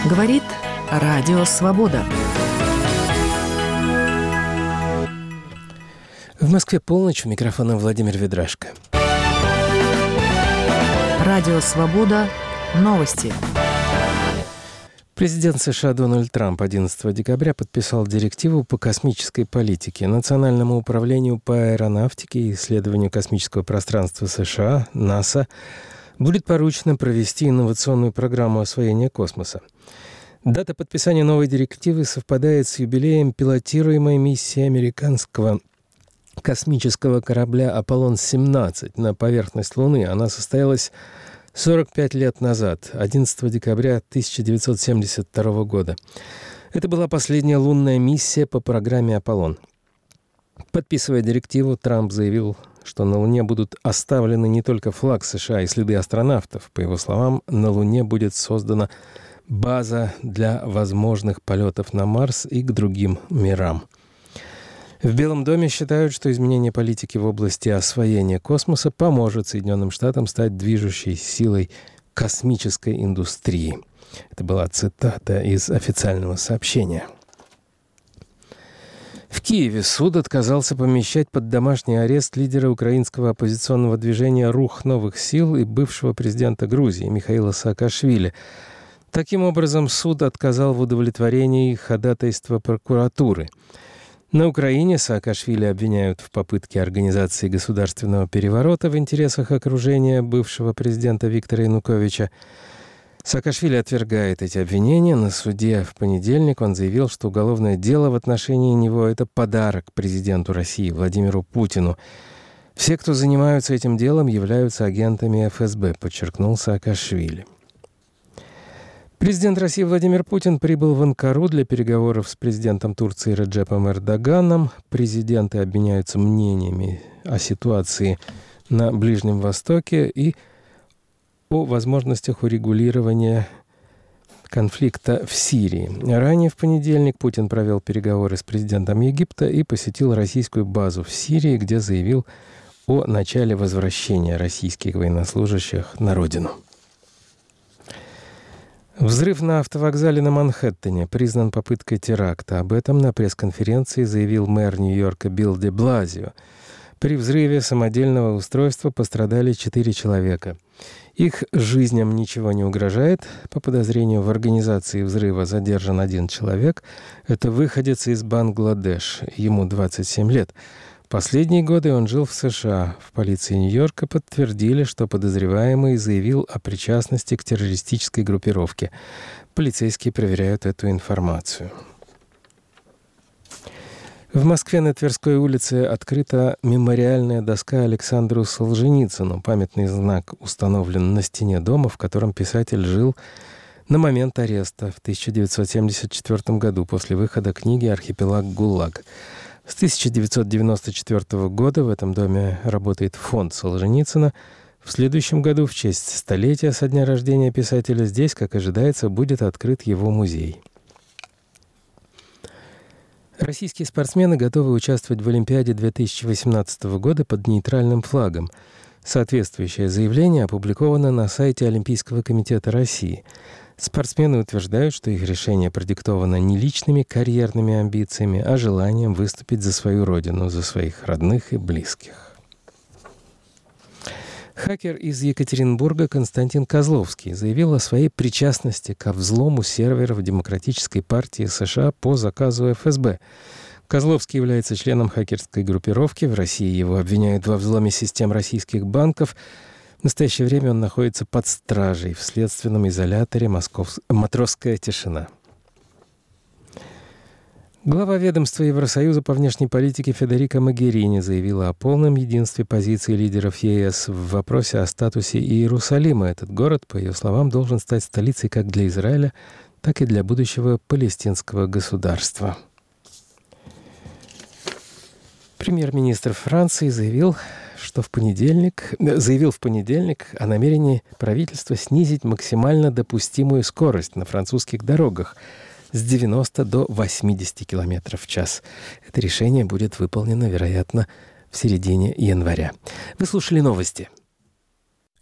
Говорит Радио Свобода. В Москве полночь, у микрофона Владимир Ведрашко. Радио Свобода. Новости. Президент США Дональд Трамп 11 декабря подписал директиву по космической политике. Национальному управлению по аэронавтике и исследованию космического пространства США, НАСА, будет поручено провести инновационную программу освоения космоса. Дата подписания новой директивы совпадает с юбилеем пилотируемой миссии американского космического корабля «Аполлон-17» на поверхность Луны. Она состоялась 45 лет назад, 11 декабря 1972 года. Это была последняя лунная миссия по программе «Аполлон». Подписывая директиву, Трамп заявил, что на Луне будут оставлены не только флаг США и следы астронавтов. По его словам, на Луне будет создана база для возможных полетов на Марс и к другим мирам. В Белом доме считают, что изменение политики в области освоения космоса поможет Соединенным Штатам стать движущей силой космической индустрии. Это была цитата из официального сообщения. В Киеве суд отказался помещать под домашний арест лидера украинского оппозиционного движения «Рух новых сил» и бывшего президента Грузии Михаила Саакашвили. Таким образом, суд отказал в удовлетворении ходатайства прокуратуры. На Украине Саакашвили обвиняют в попытке организации государственного переворота в интересах окружения бывшего президента Виктора Януковича. Саакашвили отвергает эти обвинения. На суде в понедельник он заявил, что уголовное дело в отношении него – это подарок президенту России Владимиру Путину. Все, кто занимаются этим делом, являются агентами ФСБ, подчеркнул Саакашвили. Президент России Владимир Путин прибыл в Анкару для переговоров с президентом Турции Реджепом Эрдоганом. Президенты обменяются мнениями о ситуации на Ближнем Востоке и о возможностях урегулирования конфликта в Сирии. Ранее в понедельник Путин провел переговоры с президентом Египта и посетил российскую базу в Сирии, где заявил о начале возвращения российских военнослужащих на родину. Взрыв на автовокзале на Манхэттене признан попыткой теракта. Об этом на пресс-конференции заявил мэр Нью-Йорка Билл де Блазио. При взрыве самодельного устройства пострадали 4 человека. Их жизням ничего не угрожает. По подозрению в организации взрыва задержан 1 человек. Это выходец из Бангладеш. Ему 27 лет. Последние годы он жил в США. В полиции Нью-Йорка подтвердили, что подозреваемый заявил о причастности к террористической группировке. Полицейские проверяют эту информацию. В Москве на Тверской улице открыта мемориальная доска Александру Солженицыну. Памятный знак установлен на стене дома, в котором писатель жил на момент ареста в 1974 году после выхода книги «Архипелаг ГУЛАГ». С 1994 года в этом доме работает фонд Солженицына. В следующем году, в честь столетия со дня рождения писателя, здесь, как ожидается, будет открыт его музей. Российские спортсмены готовы участвовать в Олимпиаде 2018 года под нейтральным флагом. Соответствующее заявление опубликовано на сайте Олимпийского комитета России. Спортсмены утверждают, что их решение продиктовано не личными карьерными амбициями, а желанием выступить за свою родину, за своих родных и близких. Хакер из Екатеринбурга Константин Козловский заявил о своей причастности ко взлому серверов Демократической партии США по заказу ФСБ. Козловский является членом хакерской группировки. В России его обвиняют во взломе систем российских банков. В настоящее время он находится под стражей в следственном изоляторе «Матросская тишина». Глава ведомства Евросоюза по внешней политике Федерика Могерини заявила о полном единстве позиций лидеров ЕС в вопросе о статусе Иерусалима. Этот город, по ее словам, должен стать столицей как для Израиля, так и для будущего палестинского государства. Премьер-министр Франции заявил в понедельник о намерении правительства снизить максимально допустимую скорость на французских дорогах с 90 до 80 км в час. Это решение будет выполнено, вероятно, в середине января. Вы слушали новости.